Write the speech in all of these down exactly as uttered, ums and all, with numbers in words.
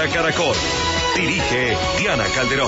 para Caracol. Dirige Diana Calderón.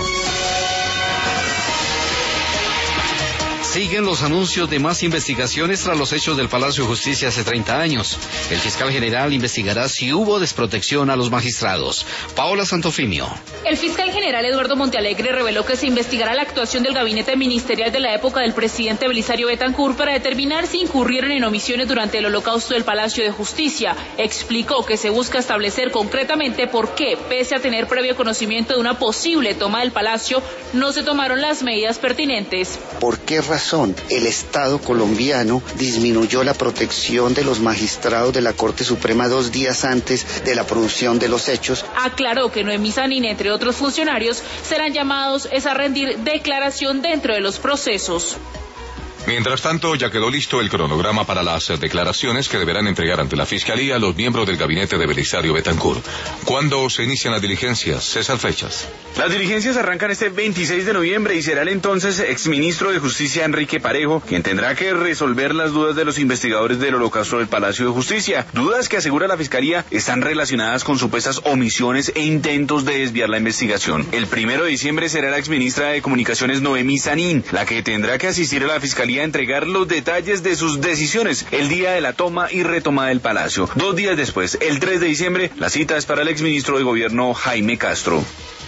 Siguen los anuncios de más investigaciones tras los hechos del Palacio de Justicia hace treinta años. El fiscal general investigará si hubo desprotección a los magistrados. Paola Santofimio. El fiscal general Eduardo Montealegre reveló que se investigará la actuación del gabinete ministerial de la época del presidente Belisario Betancur para determinar si incurrieron en omisiones durante el holocausto del Palacio de Justicia. Explicó que se busca establecer concretamente por qué, pese a tener previo conocimiento de una posible toma del Palacio, no se tomaron las medidas pertinentes. ¿Por qué razón el Estado colombiano disminuyó la protección de los magistrados de la Corte Suprema dos días antes de la producción de los hechos? Aclaró que Noemí Sanín, entre otros funcionarios, serán llamados es a rendir declaración dentro de los procesos. Mientras tanto, ya quedó listo el cronograma para las declaraciones que deberán entregar ante la Fiscalía los miembros del gabinete de Belisario Betancur. ¿Cuándo se inician las diligencias? César Flechas. Las diligencias arrancan este veintiséis de noviembre y será el entonces exministro de Justicia Enrique Parejo quien tendrá que resolver las dudas de los investigadores del holocausto del Palacio de Justicia. Dudas que asegura la Fiscalía están relacionadas con supuestas omisiones e intentos de desviar la investigación. El primero de diciembre será la exministra de Comunicaciones Noemí Sanín la que tendrá que asistir a la Fiscalía a entregar los detalles de sus decisiones el día de la toma y retoma del Palacio. Dos días después, el tres de diciembre, la cita es para el exministro de Gobierno Jaime Castro.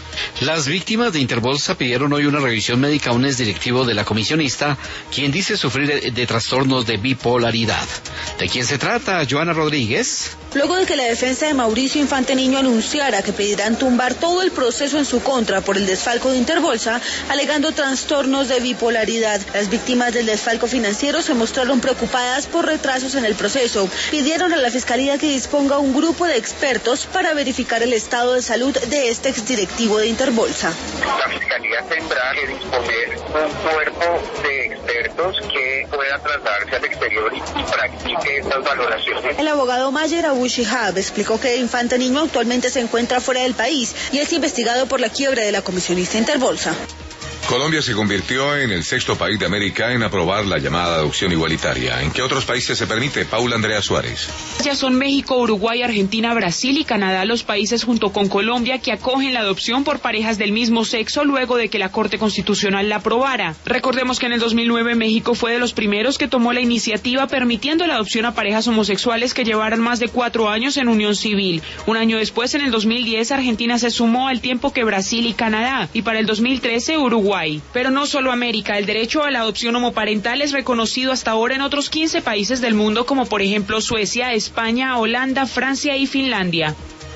Las víctimas de Interbolsa pidieron hoy una revisión médica a un exdirectivo de la comisionista, quien dice sufrir de, de trastornos de bipolaridad. ¿De quién se trata, Joana Rodríguez? Luego de que la defensa de Mauricio Infante Niño anunciara que pedirán tumbar todo el proceso en su contra por el desfalco de Interbolsa, alegando trastornos de bipolaridad, las víctimas del desfalco financiero se mostraron preocupadas por retrasos en el proceso. Pidieron a la Fiscalía que disponga un grupo de expertos para verificar el estado de salud de este exdirectivo de Interbolsa. La Fiscalía tendrá que disponer un cuerpo de expertos que pueda trasladarse al exterior y practique estas valoraciones. El abogado Mayer Abu Shihab explicó que Infante Niño actualmente se encuentra fuera del país y es investigado por la quiebra de la comisionista Interbolsa. Colombia se convirtió en el sexto país de América en aprobar la llamada adopción igualitaria. ¿En qué otros países se permite? Paula Andrea Suárez. Ya son México, Uruguay, Argentina, Brasil y Canadá los países junto con Colombia que acogen la adopción por parejas del mismo sexo luego de que la Corte Constitucional la aprobara. Recordemos que en el dos mil nueve México fue de los primeros que tomó la iniciativa permitiendo la adopción a parejas homosexuales que llevaran más de cuatro años en unión civil. Un año después, en el dos mil diez, Argentina se sumó al tiempo que Brasil y Canadá, y para el dos mil trece Uruguay. Pero no solo América, el derecho a la adopción homoparental es reconocido hasta ahora en otros quince países del mundo, como por ejemplo Suecia, España, Holanda, Francia y Finlandia.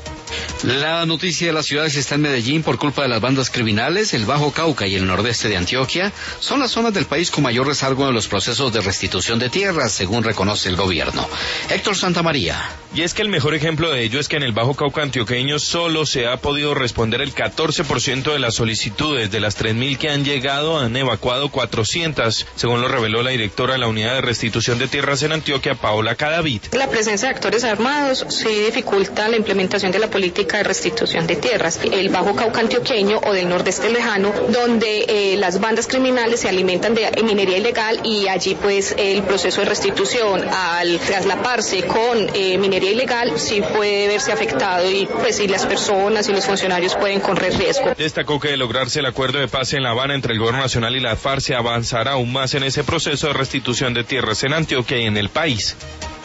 La noticia de las ciudades está en Medellín por culpa de las bandas criminales. El Bajo Cauca y el nordeste de Antioquia son las zonas del país con mayor rezago en los procesos de restitución de tierras, según reconoce el gobierno. Héctor Santamaría. Y es que el mejor ejemplo de ello es que en el Bajo Cauca antioqueño solo se ha podido responder el catorce por ciento de las solicitudes. De las tres mil que han llegado, han evacuado cuatrocientas, según lo reveló la directora de la Unidad de Restitución de Tierras en Antioquia, Paola Cadavid. La presencia de actores armados sí dificulta la implementación de la política de restitución de tierras. El Bajo Cauca antioqueño o del nordeste lejano, donde eh, las bandas criminales se alimentan de minería ilegal y allí pues el proceso de restitución al traslaparse con eh, minería ilegal sí puede verse afectado y pues si las personas y los funcionarios pueden correr riesgo. Destacó que de lograrse el acuerdo de paz en La Habana entre el gobierno nacional y la FARC se avanzará aún más en ese proceso de restitución de tierras en Antioquia y en el país.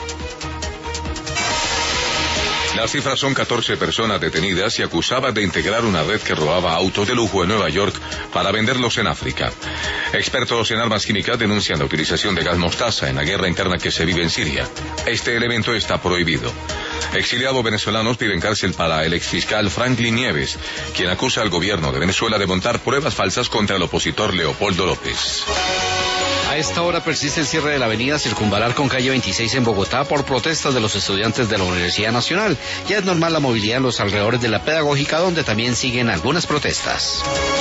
Las cifras son catorce personas detenidas y acusadas de integrar una red que robaba autos de lujo en Nueva York para venderlos en África. Expertos en armas químicas denuncian la utilización de gas mostaza en la guerra interna que se vive en Siria. Este elemento está prohibido. Exiliados venezolanos piden cárcel para el exfiscal Franklin Nieves, quien acusa al gobierno de Venezuela de montar pruebas falsas contra el opositor Leopoldo López. A esta hora persiste el cierre de la avenida Circunvalar con calle veintiséis en Bogotá por protestas de los estudiantes de la Universidad Nacional. Ya es normal la movilidad en los alrededores de la Pedagógica, donde también siguen algunas protestas.